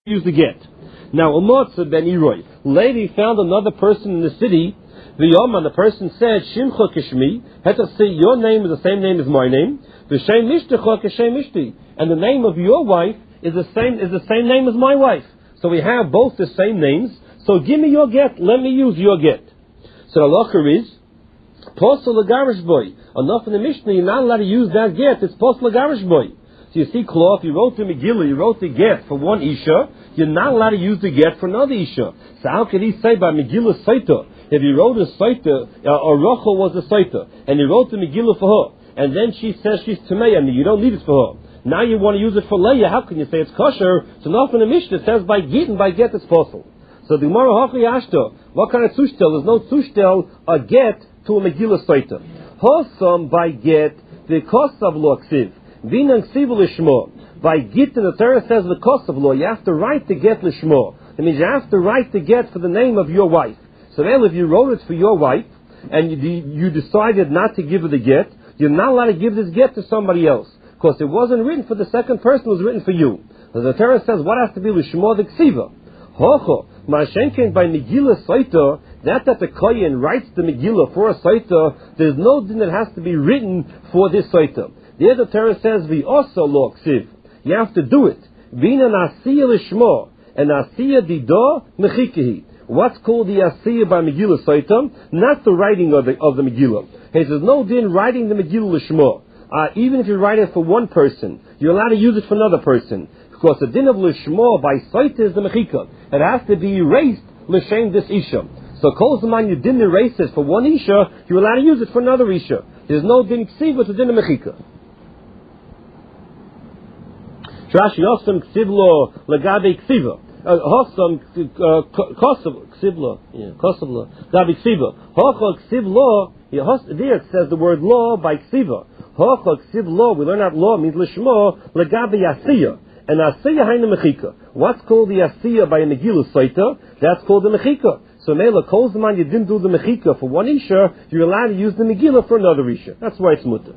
use the get. Now, Umotza ben Iroi, lady found another person in the city. The Yoman, the person said, Shimcha kishmi, had to say your name is the same name as my name. V'shem mishtecha k'shem mishti, and the name of your wife is the same name as my wife. So we have both the same names. So give me your get. Let me use your get. So the halacha is posel l'garish boy. Enough in the Mishnah, you're not allowed to use that get. It's posel l'garish boy. So you see, Klo, if you wrote the Megillah, you wrote the get for one Isha, you're not allowed to use the get for another Isha. So how could he say by Megillah Saita, if you wrote a Saita, or Rachel was a Saita, and you wrote the Megillah for her, and then she says she's Tamei, and you don't need it for her. Now you want to use it for Leah, how can you say it's kosher? So now in the Mishnah it says by get, and by get it's possible. So the Gemara Hachi Ashta, what kind of tushtel? There's no tushtel, a get to a Megillah Saita. Hosam by get, the kosav lo ksiv. Vinan ksiv lishmo. By get, the Torah says the kosav lo, you have to write the get lishmo. That means you have to write the get for the name of your wife. So then if you wrote it for your wife, and you decided not to give her the get, you're not allowed to give this get to somebody else. Because it wasn't written for the second person, it was written for you. As the Torah says, what has to be lishmo the ksiva? Hocho, Ma'ashenken by Megillah Saita, that the Kohen writes the Megillah for a Saita, there's no din that has to be written for this Saita. The other Torah says, we also lo ksiv. You have to do it. Vina nasiya lishmo, and nasiya dido mechikehi. What's called the Asiyah by Megillah Saita? Not the writing of the Megillah. He says, no din writing the Megillah Lishmo. Even if you write it for one person, you're allowed to use it for another person. Because the din of Lishmo by Saita is the Mechika. It has to be erased L'shem this Isha. So Kol Zaman you didn't erase it for one Isha, you're allowed to use it for another Isha. There's no din Ksiva, it's a din of Mechika. Rashi Osam Ksivlo Lagabe Ksiva. Hosam Kosavlo, Ksivlo, Kosavlo, Gabi Ksiva. Hocha Ksivlo, there it says the word law by Ksiva. Hocha Ksivlo, we learn that law means Lishmo, Lagabi Asiyah. And Asiyah Haina Mechika. What's called the Asiyah by a Megillah Saita? That's called the Mechika. So Mela Kolzman, you didn't do the Mechika for one Isha, you're allowed to use the Megillah for another Isha. That's why it's mutter.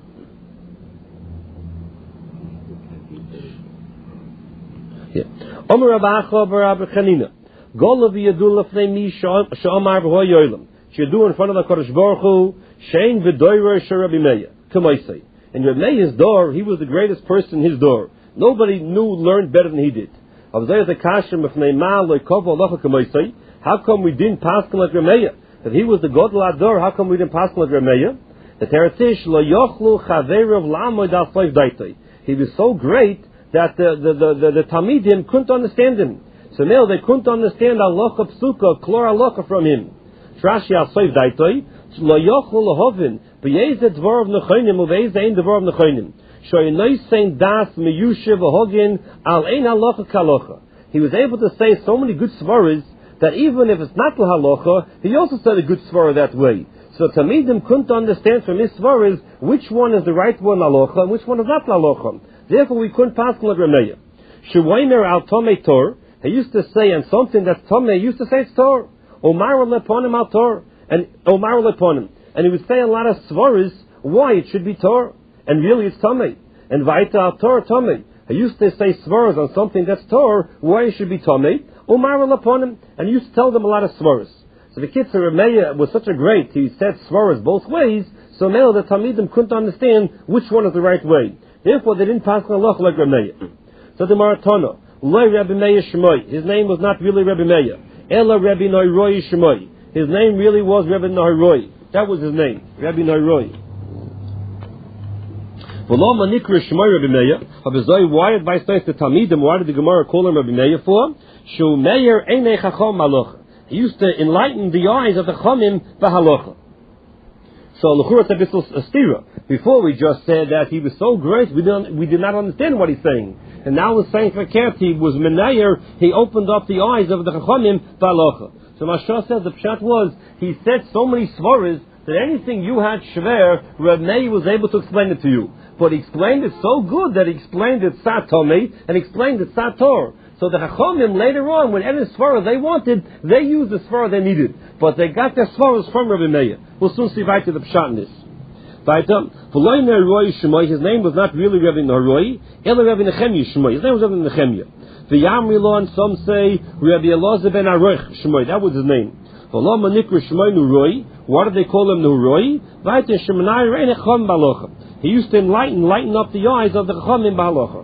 Omer Abacha Bar Chanina. Golav Yadul Lefnei Mi Sha'amar B'Ho Yoilam. She'adu in front of the Kodesh Baruch Hu, Shein V'Doyra Sh'Rabbi Meir. K'maisei. And Rabbi Meir's door, he was the greatest person in his door. Nobody learned better than he did. How come we didn't pass him like Rabbi Meir? If he was the Godel Ador, how come we didn't pass him like Rabbi Meir? The Teretish Lo Yochlu Chaveirav Lamoid Al Soif Daitei. He was so great that the Talmidim couldn't understand him. So now they couldn't understand Alocha Psuka, Klor Alocha from him. Trashi Al Soif Daitei. Lo Yochlu Lahovin. B'yezet Dvor of Nechonim, Uveiz Ein Dvor of Nechonim. He was able to say so many good svaras that even if it's not the halacha, he also said a good svara that way. So Talmidim couldn't understand from his svaras which one is the right one halacha and which one is not halacha. Therefore, we couldn't pass like Rameya. Shewaimer al Tomei Tor. He used to say, and something that's Tomei, he used to say it's Tor. Omar leponim al Tor, and Omar leponim, and he would say a lot of svaras why it should be Tor. And really it's Tomei. And Vaita al Tor Tomei. I used to say svaras on something that's Tor, why it should be Tomei. Umar Laponim. And he used to tell them a lot of svaras. So the Kitzur Rameya was such a great, he said svaras both ways, so now the Talmidim couldn't understand which one is the right way. Therefore they didn't pass Allah like Rameya. So the Maratona, Loi Rabbi Meir Shemoi. His name was not really Rabbi Meir. Ella Rabbi Noiroi Shemoi. His name really was Rabbi Noiroi. That was his name, Rabbi Noiroi. Why advice the Talmidim? Why did the Gemara call him Rabbi Meir for? Shu Meir Einei Chacham Halacha. He used to enlighten the eyes of the Chamim B'Halacha. So L'chura Tabisal Stira. Before we just said that he was so great, we did not understand what he's saying. And now we're saying for he was Menayer, he opened up the eyes of the Chachamim B'Halacha. So Mashal says the Pshat was, he said so many svaras that anything you had shver, Reb Meir was able to explain it to you. But he explained it so good that he explained it Satome and explained it Sator. So the Chachamim later on, when any svara they wanted, they used the svara they needed. But they got their svaras from Rabbi Meir. We'll soon see right to the Pshat in this. His name was not really Rabbi Naroi, Ela Rabbi Nechemya Shmoi. His name was Rabbi Nechemya. The Yamrilo, and some say Rabbi Elazar ben Aruch Shmoy. That was his name. V'lo manikru Shmoy Nuroi. Why did they call him Nuroi? Vayte Shemanai Reine Chacham B'Halacha. He used to lighten up the eyes of the Chachamim B'Halacha.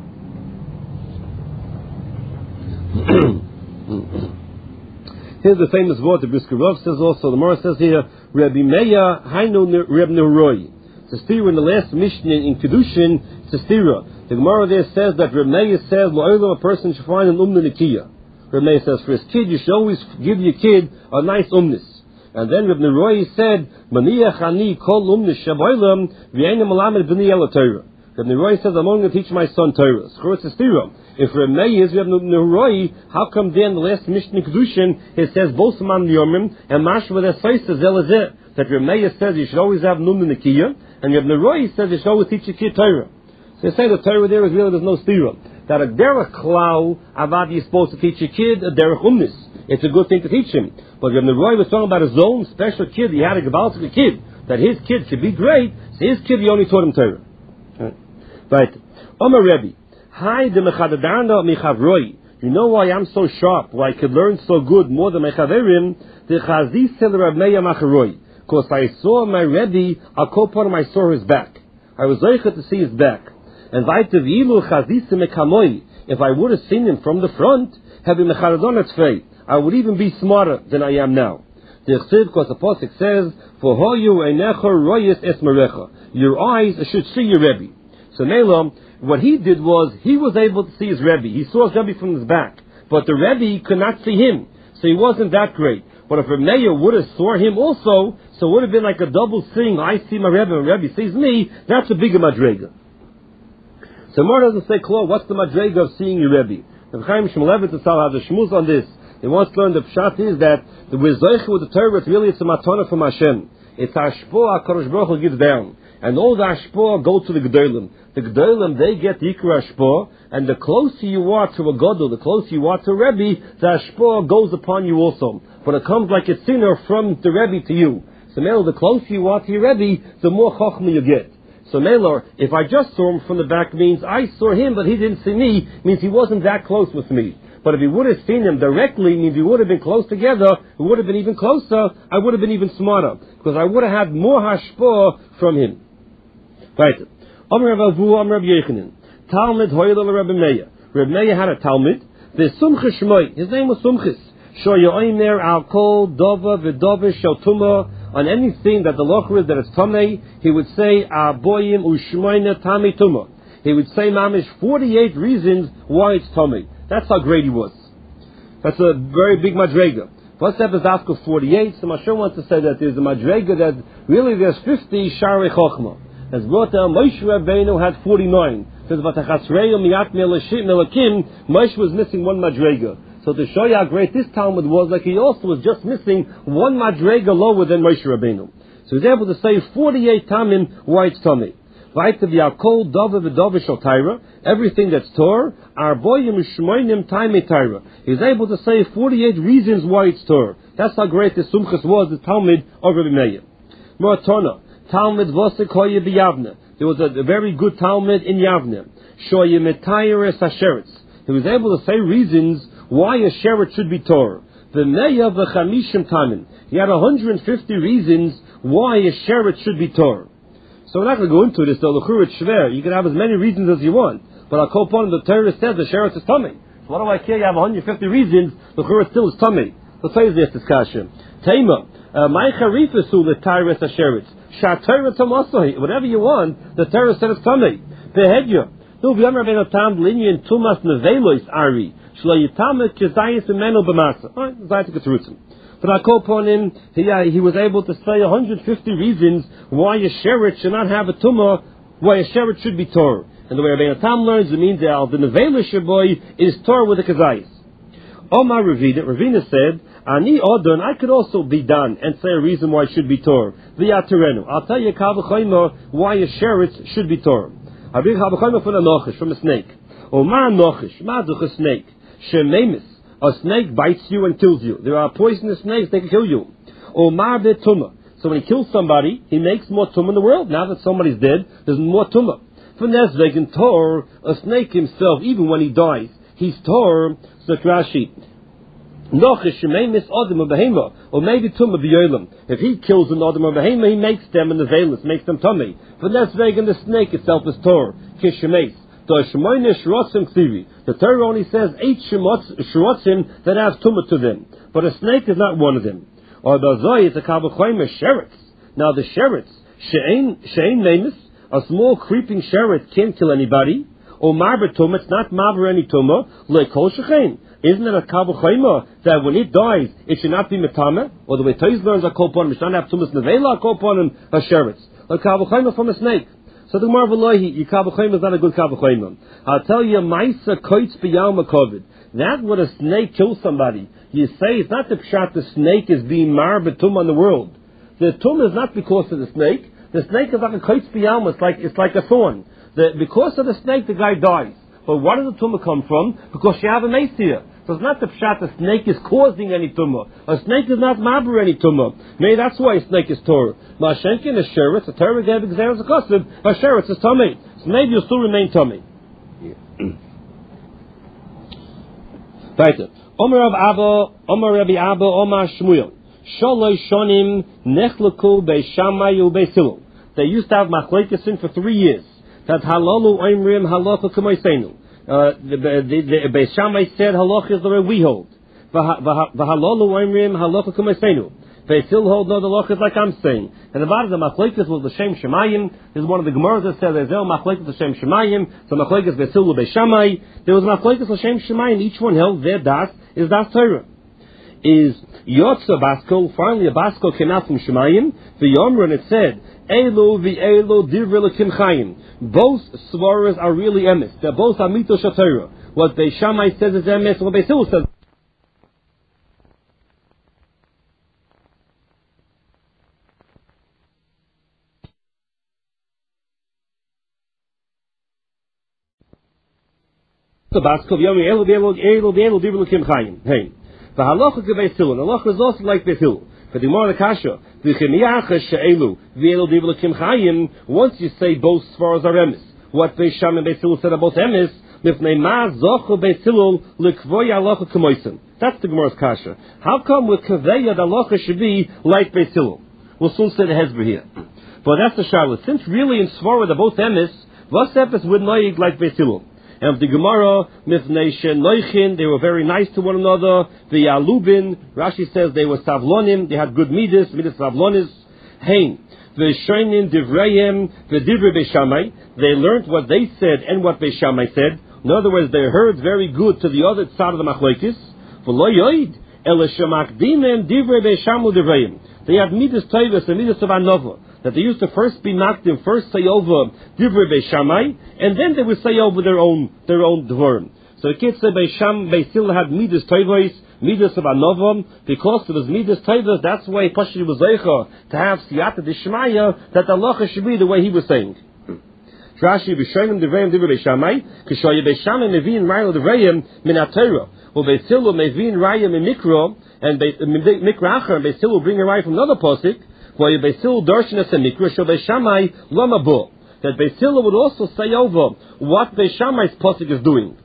Here's the famous word the Brisker Rav says also. The Morah says here, Rabbi Meir Hainu Reb Nuroi. It's a stira in the last Mishnah in Kedushin. It's a stira. The Gemara there says that Rabbi Meir says, "La'olam a person should find an nikiya." Rabbi Meir says, for his kid, you should always give your kid a nice umnis. And then Rabbi Nuroi said, "Maniach ani kol umnis shaboilam v'yenim alamed b'ni el Torah." Rabbi Nuroi says, "I'm only going to teach my son Torah." So it's a stira. If Rabbi Meir is Rabbi Nuroi, how come then the last Mishnah in Kedushin it says both man yomim and mashva that says zelazeh that Rabbi Meir says you should always have nikiya, and Rabbi Nuroi says you should always teach your kid Torah. So they say the Torah there is really there's no stira. That a derech klau avad you're supposed to teach your kid a derech umnis. It's a good thing to teach him. But Rabbi Nuroi was talking about his own special kid. He had a gebaltic kid that his kid could be great. So his kid he only taught him Torah. Right. Omar Rebbe, hi de mechadadarna mechavroi. You know why I'm so sharp? Why I could learn so good more than mechaverim? The chazis tel Reb Meir macharoi. Because I saw my Rebbe, a kopar, I saw his back. I was zeicher to see his back. And vaite v'ilu chazis mekamoi. If I would have seen him from the front, have been mecharadon etzvei, I would even be smarter than I am now. The chsiv, because the pasuk says, for hoyu einecha royes esmerecha. Your eyes should see your Rebbe. So Nelam, what he did was, he was able to see his Rebbe. He saw his Rebbe from his back. But the Rebbe could not see him. So he wasn't that great. But if Reb Meir would have saw him also, so it would have been like a double seeing. I see my Rebbe and Rebbe sees me. That's a bigger madrega. So Mar doesn't say, Klo, what's the madrega of seeing your Rebbe? The Chaim Shmulevitz has a shmuz on this. He wants to learn the pshat is that the Wizoich with the Torah, really it's a matana from Hashem. It's Hashpoah HaKadosh Baruch Hu gives down. And all the Hashpoah go to the Gedolim. The Gedolim, they get the Yikra Hashpoah, and the closer you are to a Gadol, the closer you are to a Rebbe, the Hashpoah goes upon you also. But it comes like a sinner from the Rebbe to you. So Melo, the closer you are to your Rebbe, the more Chochmah you get. So Melo, if I just saw him from the back means I saw him but he didn't see me, means he wasn't that close with me. But if he would have seen him directly, means we would have been close together, it would have been even closer, I would have been even smarter. Because I would have had more Hashpoah from him. Right. Amr Rav Avu, Amr Rav Yechanan. Talmud Hoyle Rabbi Meir. Rabbi Meir had a Talmud. The Sumchis Shmoi. His name was Sumchis. Shoya Oimer Al Kol Dova V'Dova Shel Tuma. On anything that the locher is that it's Tamei, he would say Aboyim Ushmoina Tami Tuma. He would say Mamish 48 reasons why it's Tamei. That's how great he was. That's a very big madrega. First step is after 48. So Moshe wants to say that there's a madrega that really there's 50 Sharei Chochmah. As brought down, Moshe Rabbeinu had 49. Says Vatachasreyu Miyat Melakim. Moshe was missing one madrega. So to show you how great this Talmud was, like he also was just missing one madrega lower than Moshe Rabbeinu. So he was able to say 48 tamim why it's tummy. Everything that's Torah, Arboyim Shmoinim Taimei Torah. He's able to say 48 reasons why it's Torah. That's how great the Sumchus was, the Talmud of Rabbi Meir. Moratona, Talmud Vosek Hoye B'Yavne. There was a very good Talmud in Yavne. Shoye Metayres Hasheretz. He was able to say reasons why a Sheret should be Torah. V'Meya V'Chamishim Tamin. He had 150 reasons why a Sheret should be Torah. So we're not going to go into this, though. L'chur it's shver. You can have as many reasons as you want. But I'll call upon the Torah says the Sheret is tummy. So what do I care? You have 150 reasons. L'chur it still is tummy. Let's say this discussion. Tema. My charifasu l'tayres Hasheretz. Shatayra Tomasohi. Whatever you want, the Torah said it's tummy. Behedya. No, v'yam Rabbeinu Tam linyan tumas nevelois ari. Shlo yitamet kezayis imenu b'masa. All right, Zayit Ketrutzim. But I call upon him, he was able to say 150 reasons why a Sheret should not have a tumah, why a Sheret should be Torah. And the way Rabbeinu Tam learns, it means that the nevela shaboy is Torah with a kezayis. Omar Ravina said, Ani Odon, I could also be done and say a reason why it should be Torah. V'yaterenu. I'll tell you why a Sheret should be Torah. From a snake. Omar nochish, maduch a snake. Shememis, a snake bites you and kills you. There are poisonous snakes, they can kill you. Omar betumah. So when he kills somebody, he makes more tumah in the world. Now that somebody's dead, there's more tumah. For Nesveg and Tor, a snake himself, even when he dies, he's Tor, so Rashi. Or maybe Tumah B'yolim. If he kills an Adam or Behema, he makes them in the veilus, makes them tummy. But that's vegan, the snake itself is Tor, Kishemes. The Torah only says 8 shrotzim that have tumah to them, but a snake is not one of them. Or the Zoy is a Kavachoyim sheretz. Now the sheretz, she'ein nemes, a small creeping sheretz can't kill anybody. Or marber tumah, it's not marber any tumah. Lekol shechein. Isn't it a Kavachoyim that when it dies, it should not be metame? Or the way Toys learns a kolpon, it should not have tumas nevela, a kolpon, a sheretz. A Kavachoyim from a snake. So the Gemara V'lohi, your Kavachoyim is not a good Kavachoyim. I'll tell you, Maisa Koitz B'yam Makovid. That when a snake kills somebody, you say it's not the pshat the snake is being mar betum on the world. The tum is not because of the snake. The snake is like a Koitz B'yam, it's like a thorn. Because of the snake, the guy dies. But where does the tumah come from? Because you have a mace here. So it's not the pshat the snake is causing any tumah. A snake is not maber any tumah. Maybe that's why a snake is Torah. Ma'ashenkin is sheretz. A Torah gave examples of custom. A sheretz is tummy. So maybe you'll still remain tummy. Weiter. Omer Rabbi Abba, Omer Shmuel. Sholoi shonim nechleku beishamai ubeisilu. They used to have machlekes for 3 years. That halalu oimrim halacha k'moiseinu. The Beis Shammai said halacha is the way we hold. V'halalu oimrim halacha k'moiseinu. Beis Hillel hold no the halacha is like I'm saying. And the bottom of the machlekes was l'shem shemayim. This is one of the gemaras that said there's no machlekes l'shem shemayim. So machlekes Beis Hillel Beis Shammai. There was machlekes l'shem shemayim. Each one held their das is das Torah. Is Yotza Baskel, finally a Baskel came out from Shemayim, the Yomer, and it said, Elu v'elu divrei l'kim chayim. Both svaras are really emes. They're both amito shatera. What Beis Shammai says is emes, what Beis Hillel says. The Baskel, Yomer, Elu v'elu divrei l'kim chayim. Hey. The halacha Beis Hillel. The halacha is also like Beis Hillel. But the Gemara Kasha, once you say both svaras are emes, what Beis Shammai and Beis Hillel said are both emes, that's the Gemara's Kasha. How come with Kaveya the halacha should be like Beis Hillel? We'll soon say the Hezbollah here. But that's the Charlotte. Since really in Svara they're both emes, what's epis with noig like Beis Hillel? And the Gemara, Mifnei Noichin, they were very nice to one another. The Alubin, Rashi says they were Savlonim, they had good midas Savlonis. Hein, the Shoinin Divrayim, the Divrei Beis Shammai, they learned what they said and what Beis Shammai said. In other words, they heard very good to the other side of the Machlekes. V'lo yoid, ele shemakdimem Divrei Beis Shammai Divrayim. They had midas Toivus and midas of Anova. That they used to first be makdim, first say over Divrei Beis Shammai, and then they would say over their own dvorim. So the kids say Beis Hillel had midas toivos, midas of anovam, because it was midas toivos. That's why Pashri was zeicha to have siyata d'shmaya that the halacha should be the way he was saying. Rashi b'shonim Divrei Beis Shammai, k'shoya Beis Shammai mevin raya Divrei min haTorah, or Beis Hillel mevin raya min mikra, and mikra acher, and Beis Hillel bring a raya from another posik. That Beis Hillel would also say over what Beis Shammai's posik is doing.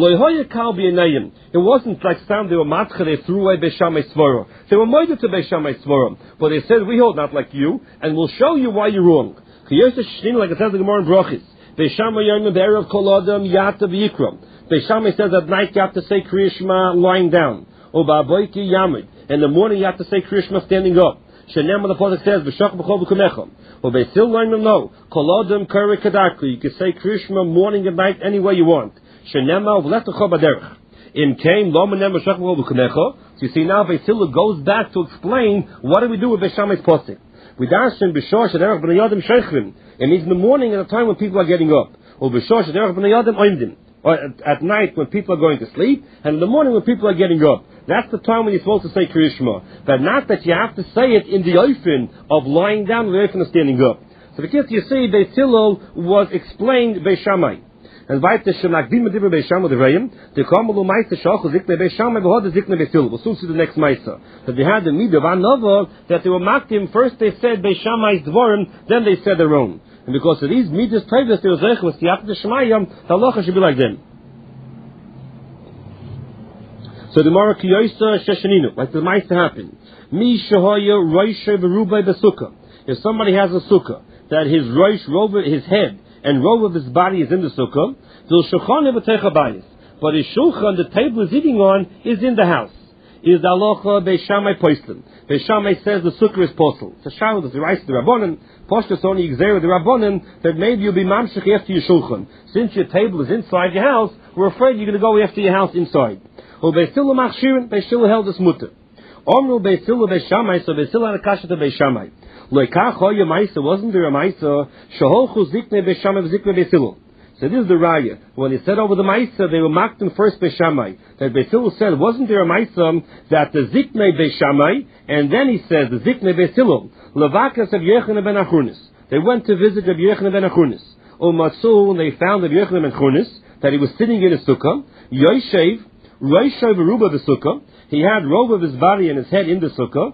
It wasn't like some they were matcha, they threw away Beis Shammai's svara. They were moided to Beis Shammai's svara, but they said we hold not like you, and we'll show you why you're wrong. Like it says in the Gemara in Brachis, Beis Shammai yomim be'erev kol adam yata v'yikram. Beis Shammai says at night you have to say Kriya Shema lying down, or ba'avoiki yamid. In the morning you have to say Kriya Shema standing up. Shenem the pasuk says b'shach b'chol b'kumecha. Or Beis Hillel learn no. Kol adam kari kadarku. You can say Kriya Shema morning and night any way you want. Shenem v'letecha b'derech. In came lo menem b'shach b'chol b'kumecha. So you see now Beis Hillel goes back to explain what do we do with Beis Shammai's pasuk. We darshan b'shor shederach b'nei yadam sheichrim. It means in the morning at a time when people are getting up. Or b'shor shederach b'nei yadam oimdim. Or at night when people are going to sleep, and in the morning when people are getting up. That's the time when you're supposed to say Kriya Shema. But not that you have to say it in the oifen of lying down and the oifen of standing up. So because you see, Beis Hillel was explained Beis Shammai. And weiter Shemakdim Divrei Beis Shammai Divrayim, the Kamelu Meister Shach Zikne Beis Shammai V'Hod Zikne Beis Hillel. We'll soon see the next Meister. That they had the midah of Anova, that they were makdim. First they said Beis Shammai's dvorim, then they said their own. And because of these midas tayvus, they were zeich with Siyat D'Shmayim, the halacha should be like them. So the Mara Kiyosa Sheshaninu, like the mice happen. Mi Shahoya Roisha Verubai Besukkah. If somebody has a sukkah, that his his head and robe of his body is in the sukkah, but his shulchan, the table is eating on, is in the house. Is the halacha Beishamai Poislim. Beishamai says the sukkah is posel. It's a shadow that the rice the Rabbanan, Poshtas only exer the Rabbanan, that maybe you'll be mamshech after your shulchan. Since your table is inside your house, we're afraid you're going to go after your house inside. Or Beisilu Machshirin, Beisilu held this mutter. Omru Beisilu Beishamai, so Beisilu had a kasha to Beishamai. Loikach hoya ma'isa, wasn't there a ma'isa? Shaholchu zikne Beishamai v'zikne Beisilu. So this is the raya. When he said over the ma'isa, they were mocked him first Beishamai. That Beisilu said, wasn't there a ma'isa that the zikne Beishamai, and then he says the zikne Beisilu. Levakas of Yochanan ben Achunis. They went to visit Rabbi Yochanan ben Achunis. Umatsu, and they found Rabbi Yochanan ben Achunis, that he was sitting in a sukkah. Yoshev, Roishav Aruba the sukkah. He had robe of his body and his head in the sukkah.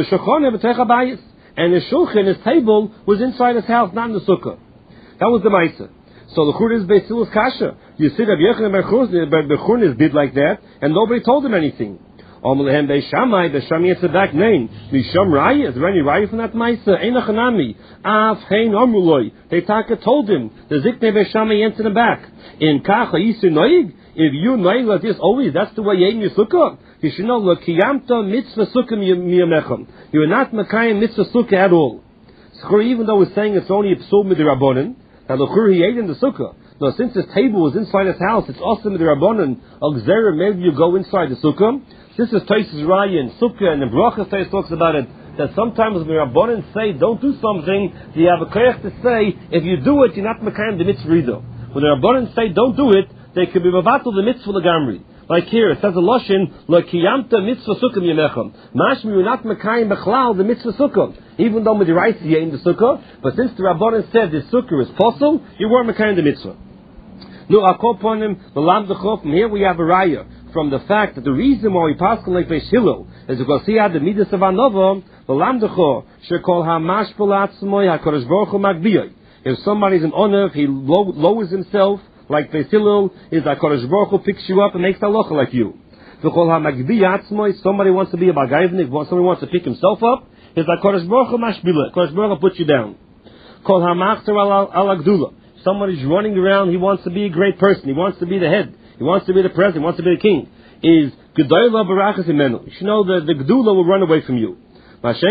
And his shulchan, his table, was inside his house, not in the sukkah. That was the ma'isa. So the Chur is Beisilus Kasha. You see that Yochanan ben Achunis did like that, and nobody told him anything. Omlehem Beishamai, Beishamai answered back, name. Misham Raya, is there any Raya from that Maisa? Einachanami. Av Hein Omruloi. They told him. The Zikne Beishamai answered him back. In Kacha Yisu Noig, if you noig like this always, that's the way you eat in your sukkah. You should know, Lo Kiyamta Mitzvah Sukkah Miyamechem. You are not Makayim Mitzvah Sukkah at all. So even though we're saying it's only a psul midrabanan, now the Chur he ate in the sukkah. Now since his table was inside his house, it's also midrabanan. Al maybe you go inside the sukkah. This is Taisus Raya and Sukkah, and the Brachas Tais talks about it, that sometimes when the Rabbanan say, don't do something, you have a koyach to say, if you do it, you're not Mekayim the mitzvah either. When the Rabbanan say, don't do it, they could be Mavatul the mitzvah Lagamri. Like here, it says a Loshin, Lo Kiyamta mitzvah Sukkah Yemechem. Mashmi, you're not Mekayim Bechlal the mitzvah Sukkah. Even though with the rice you're in the Sukkah, but since the Rabbanan said the Sukkah is possible, you weren't Mekayim the mitzvah. No, I'll call upon him, the Lam Dechov, from here we have a Raya. From the fact that the reason why we pass like Beis Hillel is because he had the midas of Anova, the Lamdecho, should call Hamash Palatzmoy HaKadosh Baruch Hu Magbiyai. If somebody's an honor, he lowers himself, like Beis Hillel, is HaKadosh Baruch Hu picks you up and makes halacha like you. To call Hamagbiyatzmoy, somebody wants to be a Bagayvnik, somebody wants to pick himself up, is HaKadosh Baruch Hu Mashbila, HaKadosh Baruch Hu puts you down. Call Hamachzer al Agdula. Somebody's running around, he wants to be a great person, he wants to be the head. He wants to be the president, he wants to be the king. Is Gedoyla Barachas Imenu. You should know that the Gdula will run away from you. If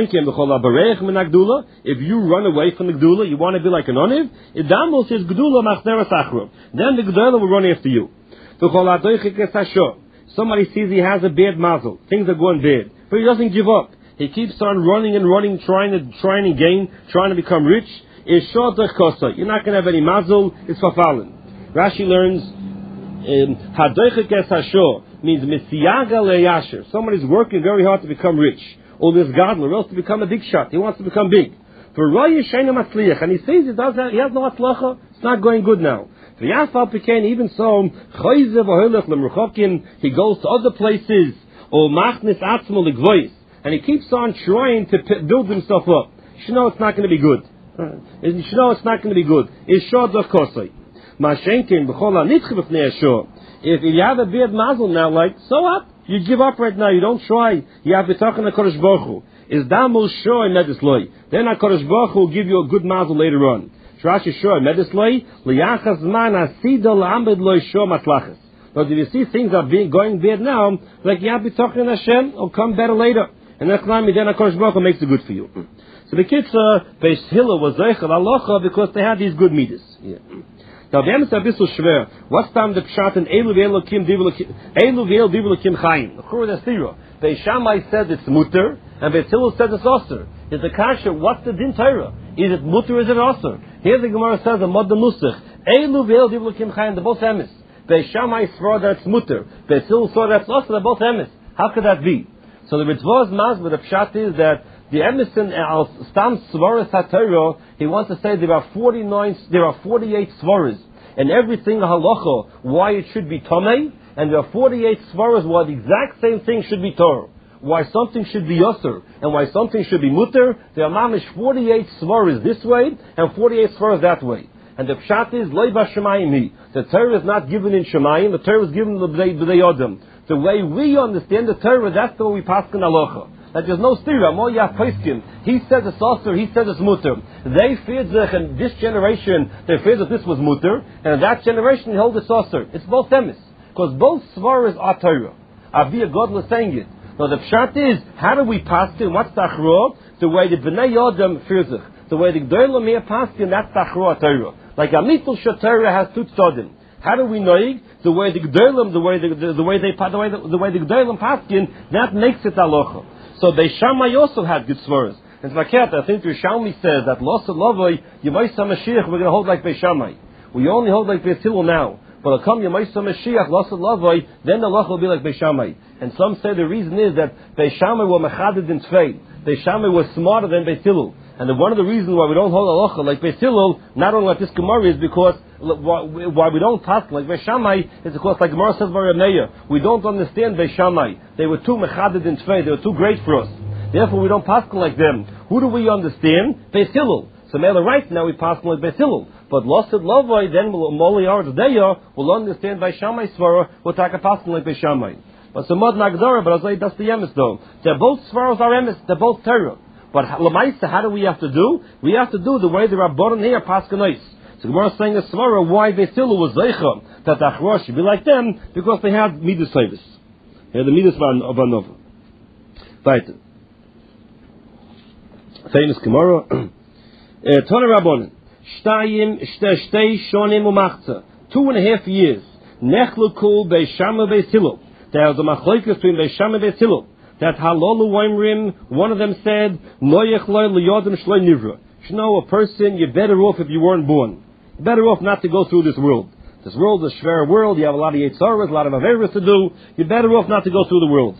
you run away from the Gdula, you want to be like an Oniv, Idamul says Gdula Machneras Achro. Then the Gdula will run after you. Somebody sees he has a bad mazel. Things are going bad. But he doesn't give up. He keeps on running and running, trying to gain, trying to become rich. You're not going to have any mazel. It's verfallen. Rashi learns Hadoichik es Hashor means Misiyaga leyasher. Somebody's working very hard to become rich. Or this garden, or else to become a big shot. He wants to become big. For Roy Yeshayna Matzliach, and he says he has no Atzlacha, it's not going good now. For Yafal Pekein, even so, Choyzev Ohelech Lemruchokim, he goes to other places, or Machnis Atzmo Ligvois, and he keeps on trying to build himself up. You should know it's not going to be good. You should know it's not going to be good. It's Shor Doch Kosai. If you have a bad mazel now, like, so what? You give up right now, you don't try. You have to talk on the Kodesh Baruch Hu. Is damul shoy medisloi. Then HaKadosh Baruch Hu will give you a good mazel later on. Shrashi shoy medisloi, liyachas man asida la'amid loi shoy matlachas. But if you see things are going bad now, like you have to talk on Hashem, it'll come better later. And that's why then HaKadosh Baruch Hu makes it good for you. So the Kitzur, Beis Hillel was zeichel alocha because they had these good midas. Yeah. Now, the is a bit schwer. What's time the pshat in Elu v'Elu Kim Chayim? The Chur is Thira. Beis Shammai said it's mutter, and Beis Hillel says it's osir. Is the kasha? What's the din Torah? Is it mutter or is it osir? Here the Gemara says a mod nusach. Elu v'Elu Kim Chayim. They're both emes. Beis Shammai swore that's mutter. Beis Hillel swore that's osir. They're both emes. How could that be? So the Ritzvah's mazbah, the pshat is that the emerson al stam svaras haTorah, he wants to say there are 48 svaras, and everything halacha why it should be tamei, and there are 48 svaras why the exact same thing should be Torah, why something should be yosser, and why something should be mutter. There are mamish 48 svaras this way, and 48 svaras that way. And the pshat is loy b'shamayim. The Torah is not given in Shemayim. The Torah is given b'dei Adam. The way we understand the Torah, that's the way we pass in halacha. That there's no stira. Mo yah poiskim. He says it's osur. He says it's mutter. They feared that in this generation, they feared that this was mutter, and in that generation, they hold it's osur. It's both temis, because both svaras are Torah. Avi Godel is saying it. Now the pshat is, how do we pass in? What's the achro? The way the bnei Yodam fears it. The way the Gdolim here pass in, that's the achro Torah. Like a mittel Torah has two tzodim. How do we know it? The way the Gdolim, the way the Gdolim pass in, that makes it halacha. So Beishamai also had good svaras. And Zvaket, I think Rishalmi says that Los Lavoi, Yemaisa Mashiach, we're going to hold like Beishamai. We only hold like Beis Hillel now. But it'll come Yemaisa Mashiach, Los Lavoi, then the halacha will be like Beishamai. And some say the reason is that Beishamai were mechaded in Tvei. Beishamai was smarter than Beis Hillel. And one of the reasons why we don't hold halacha like Beis Hillel, not only like this Gemara, is because why we don't pass like Beis Shammai is because, like Gemara says by Reb Meir, we don't understand Beis Shammai. They were too mechaded in Tvei. They were too great for us. Therefore, we don't pass like them. Who do we understand? Beis Hillel. So Mela right now we pass like Beis Hillel. But lost at Lovoi, then Moli Ardeya will understand Beis Shammai Svara. We'll take a pass like Beis Shammai. But some Mod Nagdara, but I'll say that's the Emes though. They're both Svaros are Emes. They're both Torah. But Lamaisa, how do we have to do? We have to do the way the Rabbanon here pass Kanais. So Gemara is saying a Svara why Beis Hillel was Zeicha that the Achrosh should be like them because they had Midas service. They had the Midas of Anova. Right. Famous Gemara. Tana Rabbanon. Shtei Shonim Umachza. 2.5 years. Nechluku Beis Shammai Beis Hillel. There was a machlokes between Beis Shammai Beis Hillel. That Halolu Waimrim, one of them said, Noyech Loi Liyodem Shloi Nivra. You know, a person, you're better off if you weren't born. You're better off not to go through this world. This world is a schwer world. You have a lot of Yetzaras, a lot of Averas to do. You're better off not to go through the world.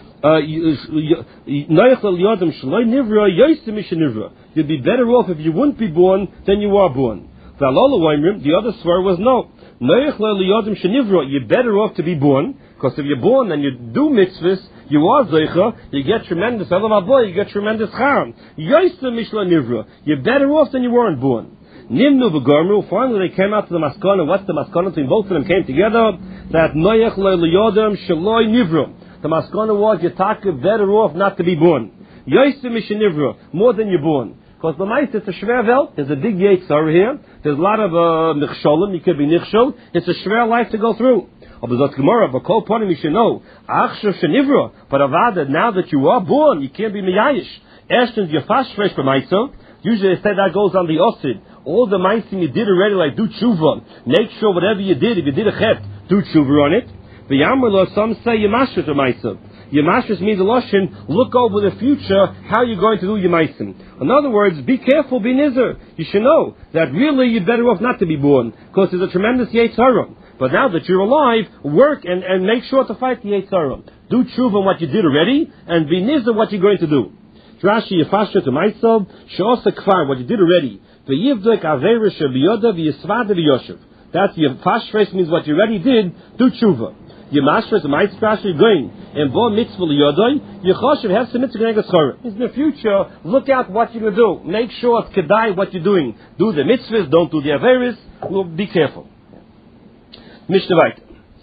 You'd be better off if you wouldn't be born than you are born. The other swear was no. You're better off to be born, because if you're born and you do mitzvahs, you are zeicha, you get tremendous you get tremendous charm. You're better off than you weren't born. Nimnu v'gormu. Finally, they came out to the maskana. What's the maskana? Between both of them came together that noyech le'liyodem shaloi nivra. The maskana was you're better off not to be born. Yoysim mishnivra, more than you're born. Because the mice, it's a shver welt. There's a big yetzar here. There's a lot of nichsholim. You could be nichshol. It's a shver life to go through. But kol ponim you should know. Achshav shenivra. But avada, now that you are born, you can't be miyayish. Erstens, you're fast fresh for ma'isa. Usually they say that goes on the osid. All the ma'asim you did already, like do tshuva. Make sure whatever you did, if you did a chet, do tshuva on it. The Yamrullah, some say Yemashus or Maisa. Yemashus means a Lashon, look over the future, how you're going to do Yemaisim. In other words, be careful, be nizar. You should know that really you're better off not to be born, because there's a tremendous Yetzirah. But now that you're alive, work and make sure to fight the Yetzirah. Do tshuva on what you did already, and be nizar what you're going to do. Rashi Yefashut to Maisa, Sheosa Kfar, what you did already. V'yivdek Avera Shebiyoda V'yisvada V'yoshev. That's your fashfresh means what you already did, do tshuva. Your masters the might especially going and bo mitzvah liyodai, you choshev have some mitzvah negaschor. In the future, look at what you're going to do. Make sure it's kedai what you're doing. Do the mitzvahs, don't do the averis. Well, be careful. Mishnah Vayt.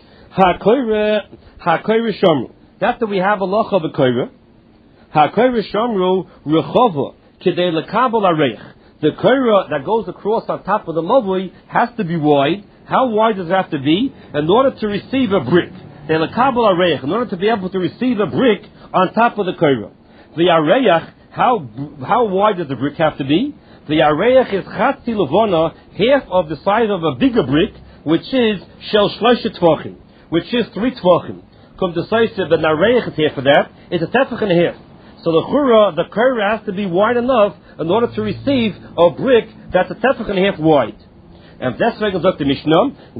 Ha-koire shomru. That's that we have a loch of a koire. Ha-koire shomru rechova kedei lekabel areich. The koire that goes across on top of the mavui has to be wide. How wide does it have to be? In order to receive a brick. In order to be able to receive a brick on top of the koira. The areach, how wide does the brick have to be? The areach is chatzi levona, half of the size of a bigger brick, which is shel shlosha tvachim, which is 3 tvachim. Come to say that the areach is half of that. It's a tefach and a half. So the koira has to be wide enough in order to receive a brick that's a tefach and a half wide. And that's why the Mishnah,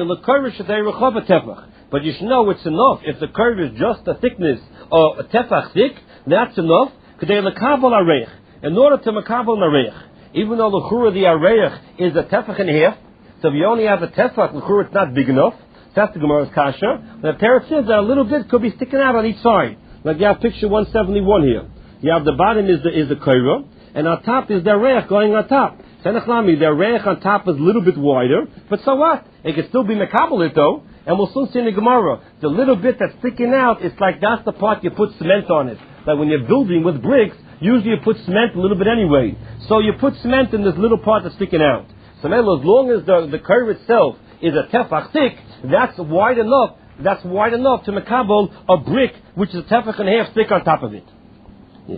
but you should know it's enough. If the curve is just a thickness or a tefach thick, that's enough. In order to makabel areich, even though the areich is a tefach and a half, so if you only have a tefach, it's not big enough. That's the Gemara's kasha. The Torah says that a little bit could be sticking out on each side. Like you have picture 171 here. You have the bottom is the koira, and on top is the areich going on top. The reich on top is a little bit wider, but so what? It can still be mekabel it though. And we'll soon see in the Gemara, the little bit that's sticking out, it's like that's the part you put cement on it. Like when you're building with bricks, usually you put cement a little bit anyway. So you put cement in this little part that's sticking out. So as long as the curve itself is a tefach thick, that's wide enough to makabel a brick which is a tefach and a half thick on top of it. Yeah.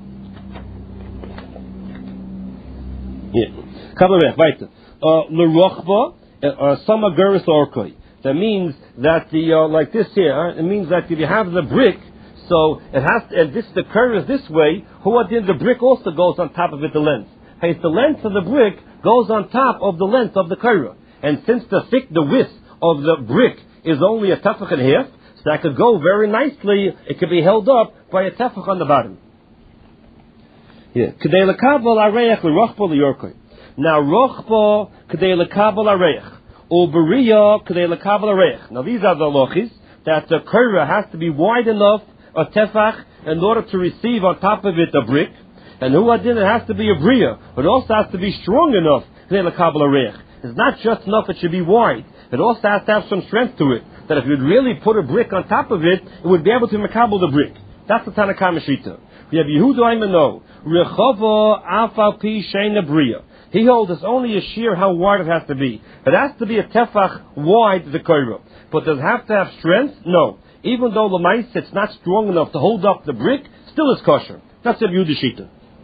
Kabel weiter. L'rochba sama geris orkoi. That means that like this here. It means that if you have the brick, so it has to, and the curve is this way. The brick also goes on top of it. The length. The length of the brick goes on top of the length of the curve. And since the width of the brick is only a tefach and a half, so that could go very nicely. It could be held up by a tefach on the bottom. Yeah. Kedei lekabel areich l'rochba liyorkoi. Now rochba kedei lekabel areich. Uberiya kedei lekabel areich. Now these are the lochis that the curve has to be wide enough, a tefach, in order to receive on top of it a brick. And it has to be a bria, but it also has to be strong enough kedei lekabel areich. It's not just enough; it should be wide. It also has to have some strength to it. That if you'd really put a brick on top of it, it would be able to makabel the brick. That's the Tanna Kama Shita. We have Yehuda Aimano. Rechava afal pi sheina bria. He holds it's only a shear how wide it has to be. It has to be a tefach wide the koira. But does it have to have strength? No. Even though the mice it's not strong enough to hold up the brick, still is kosher. That's the Yehuda Shita.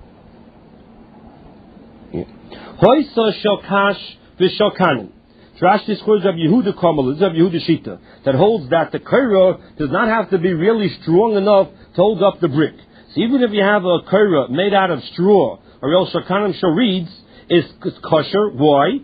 Hoisa shokash v'shokanim. Rashi scores of Yehuda Kamal, this is of Yehuda Shita, that holds that the koira does not have to be really strong enough to hold up the brick. So even if you have a koira made out of straw, or else shokanim reeds, is kosher. Why?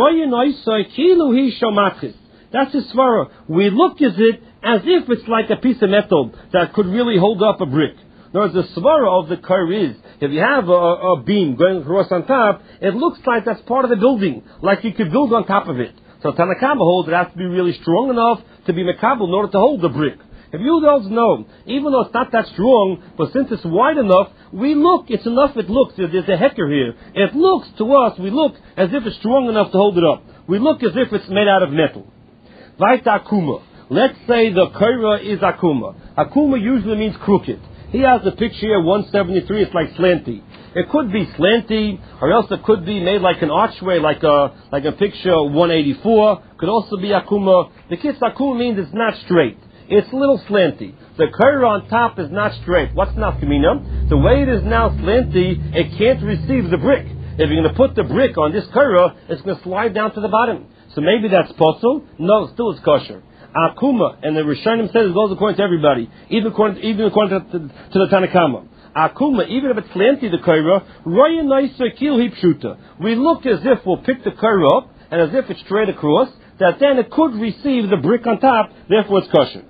That's his svara. We look at it as if it's like a piece of metal that could really hold up a brick. Whereas the svara of the koira is, if you have a beam going across on top, it looks like that's part of the building, like you could build on top of it. So Tanna Kama holds it has to be really strong enough to be makabel in order to hold the brick. If you don't know, even though it's not that strong, but since it's wide enough, it's enough it looks, there's a hecker here. It looks to us, we look as if it's strong enough to hold it up. We look as if it's made out of metal. Vaita akuma. Let's say the koira is akuma. Akuma usually means crooked. He has the picture here, 173, it's like slanty. It could be slanty, or else it could be made like an archway, like a picture 184. Could also be akuma. The kiss akuma means it's not straight. It's a little slanty. The koira on top is not straight. What's nafkamina? The way it is now slanty, it can't receive the brick. If you're going to put the brick on this koira, it's going to slide down to the bottom. So maybe that's possible. No, still it's kosher. Akuma, and the Rishonim says it goes according to everybody, even according to the Tanna Kama. Akuma, even if it's slanty the koira, roya noiser kil hipshuta. We look as if we'll pick the koira up, and as if it's straight across, that then it could receive the brick on top, therefore it's kosher.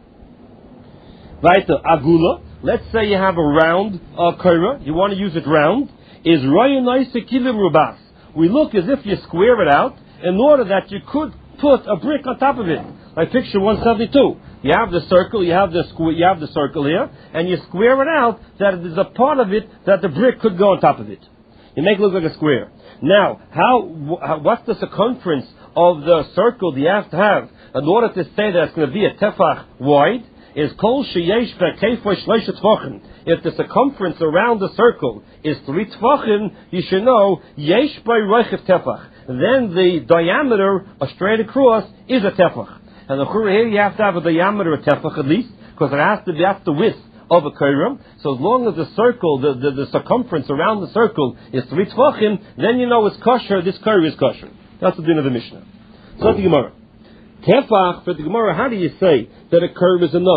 Weiter, agula. Let's say you have a round koira, you want to use it round, is roya noiser kilim rubas. We look as if you square it out, in order that you could put a brick on top of it. Like picture 172. You have the circle, you have the circle here, and you square it out that there's a part of it that the brick could go on top of it. You make it look like a square. Now, what's the circumference of the circle you have to have in order to say that it's going to be a tefach wide? Is kol sheyesh be'keifoy shleisha tefachim. If the circumference around the circle is 3 tefachim, you should know yesh by reichev tefach. Then the diameter straight across is a tefach. And the here you have to have a diameter of tefach at least, because it has to be that's the width of a koira. So as long as the circle, the circumference around the circle is 3 tefachim, then you know it's kosher. This koira is kosher. That's the din of the Mishnah. So the Gemara. Tefach for the Gemara. How do you say that a curve is enough?